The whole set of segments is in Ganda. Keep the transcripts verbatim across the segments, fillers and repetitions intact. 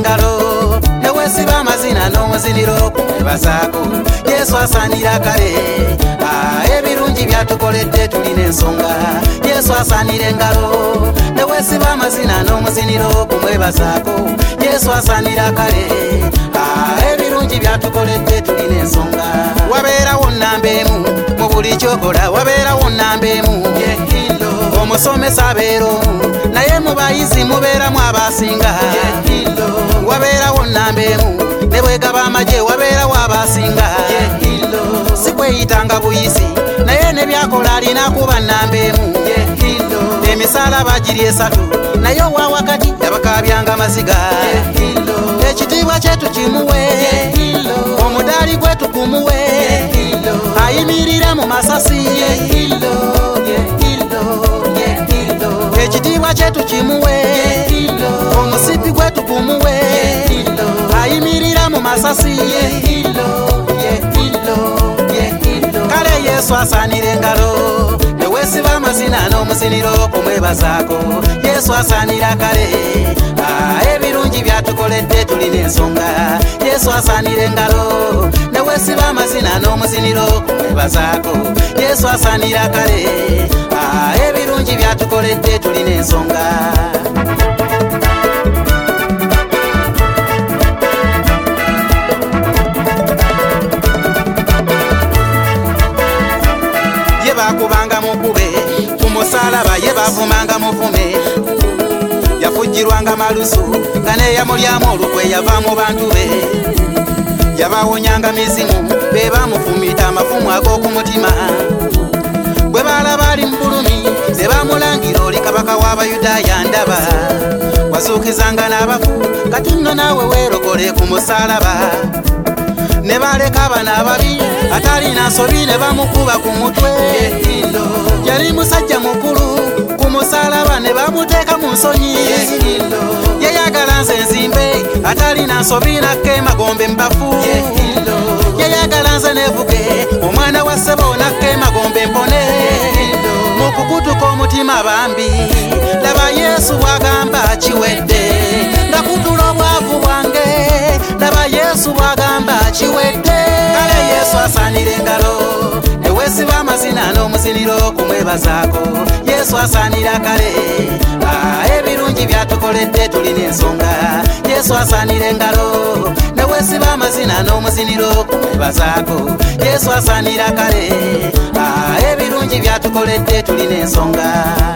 engalo ne weesiba amazina n'omuziniro kumwebazaako Yesu asaanira kale ebirungi byatukoledde tulina ensonga Yesu asaanira engalo ne weesiba amazina n'omuziniro kumwebazaako Yesu asaanira kale ebirungi byatukoledde tulina ensonga wabeerawo nnamba emu mu buli kyokola wabeerawo nnamba emu omusomesa abeera omu naye mu bayizi mubeeramu abasinga wabeerawo nnamba emu ne bwegaba amagye wabeerawo abasinga si kweyitanga buyisi naye ne byakola alina kuba nnamba emu emisaala bagiri esatu naye owa wakati yabakabyanga amaziga ekitiibwa kyetu kimuwe omudaali gwe tukumuwe ayimirira mu masasi ekitiibwa kyetu kimuwe omusipi gwe tukumuwe ayimirira mu masasi kale Yesu asaanira engalo ne weesiba amazina n'omuziniro kumwebazaako Yesu asaanira kale ebirungi byatukoledde tulina ensonga Yesu asaanira engalo ne weesiba amazina n'omuziniro kumwebazaako Yesu asaanira kale ebirungi byatukoledde tulina ensonga ye bakubanga mukube ku musalaba ye bavumanga muvume yafujjirwanga malusu nga neyamulyamu olukwe yava mu bantu be yabawonyanga mizimu be bamufumita amafumu ag'oku mutima bwe balaba ali mu bulumi ne bamulangira oli kabaka w'Abayudaaya ndaba wazuukizanga n'abafu kati nno naawe weerokole ku musalaba ne baleka abana ababi atalina nsobi ne bamukuba ku mutwe yali musajja mukulu ku musalaba ne bamuteeka mu nsonyi yeyagala nze nzimbe atalina nsobi nakke emagombe mbafu yeyagala nze nevuge omwana wa ssebo nakke emagombe mpone mu kukutuka omutima bambi laba Yesu bw'agamba kiwedde nga kutula obwavu bwange laba Yesu bw'agamba kiwedde kale Yesu asaanira engalo ne weesiba amazina n'omuziniro kumwebazaako Yesu asaanira kale ebirungi byatukoledde tulina ensonga Yesu asaanira engalo ne weesiba amazina n'omuziniro kumwebazaako Yesu asaanira kale ebirungi byatukoledde tulina ensonga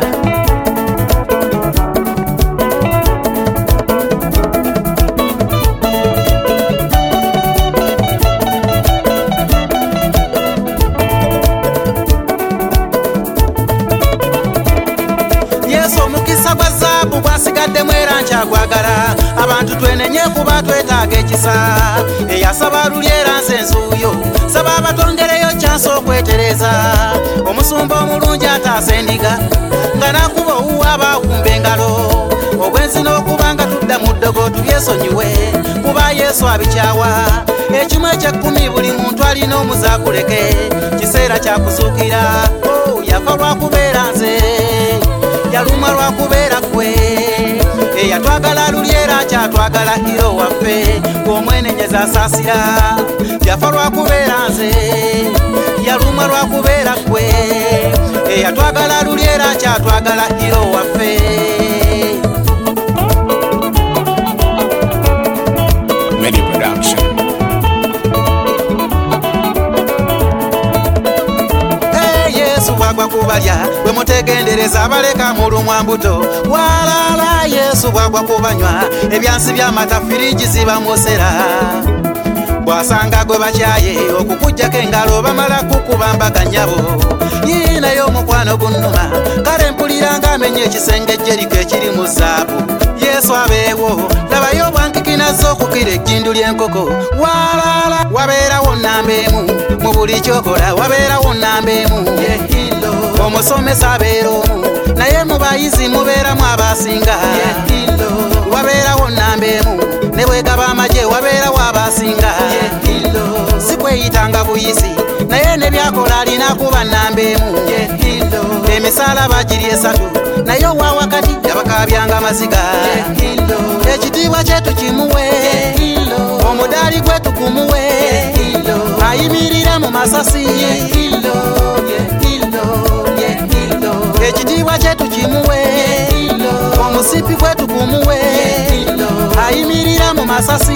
bwasigadde mwera nkyagwagala abantu twenenye kuba twetaaga ekisa eyasaba lulyera nze nzuuyo saba abatongereyo kyansi okwetereza omusumba omulungi ataasa endiga nga nakuba owuwa abaawumba engalo obwenzi n'okuba nga tudda mu ddogo tubyesonyiwe kuba Yesu abikyawa ekimu ekyekkumi buli muntu alina omuzaakuleke kiseera kyakuzuukira yafa lwakubeera nze yaluma lwakubeera gwe eyatwagala lulyera kyatwagala hiro waffe omwenenyeza asaasira yafa lwakubeera nze yaluma lwakubeera gwe eyatwagala lulyera kyatwagala hiro waffe Medi Production. Yesu bwagwa kubalya bwe mutegendereza abaleka mulumwa mbuto walala Yesu bwagwa kubanywa ebyansi by'amatafiriji zibamusera bwasanga gwe bakyaye okukujjako engalo bamala kukubambaga nnyabo yiinayo omukwano gunnuma kale mpuliranga amenye ekisenge Jeriko ekiri mu zaabu Yesu abeewo labayo bwankikinaza okukira ejjindu ly'enkoko walala wabeerawo nnamba emu mu buli kyokola wabeerawo nnamba emu omusomesa abeera omu naye mu bayizi mubeeramu abasinga wabeerawo nnamba emu ne bwegaba amagye wabeerawo abasinga si kweyitanga buyisi naye ne byakola alina kuba nnamba emu emisaala bagiri esatu naye owa wakati bakabyanga maziga ekitiibwa kyetu kimuwe omudaali gwe tukumuwe ayimirira mu masasi ekitiibwa kyetu kimuwe omusipi gwe tukumuwe ayimirira mu masasi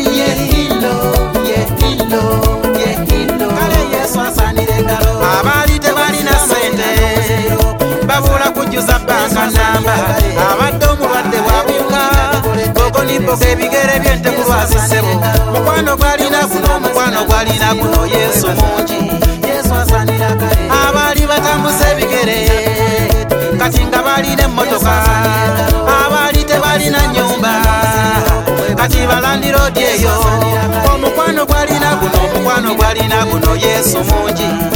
kale Yesu asaanira engalo abaali tebalina sente babula kujjuza banka namba abadde omulwadde bwabuuka bogoniboga ebigere byente kulwaza ssebo mukwano gwalina guno omukwano gwalina guno Yesu mungi abaali batambuza ebigere kati nga balina emmotoka abaali tebalina nnyumba kati balandira odi eyo omukwano gwalina guno omukwano gwalina guno Yesu mungi